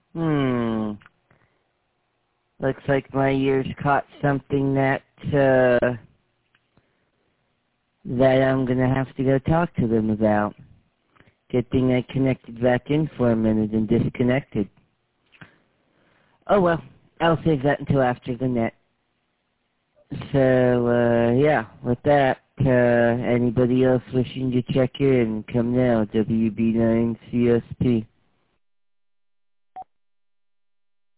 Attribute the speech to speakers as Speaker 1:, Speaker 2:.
Speaker 1: Hmm. Looks like my ears caught something that I'm gonna have to go talk to them about. Good thing I connected back in for a minute and disconnected. Oh well, I'll save that until after the net. So, yeah, with that, anybody else wishing to check in, come now, WB9CSP.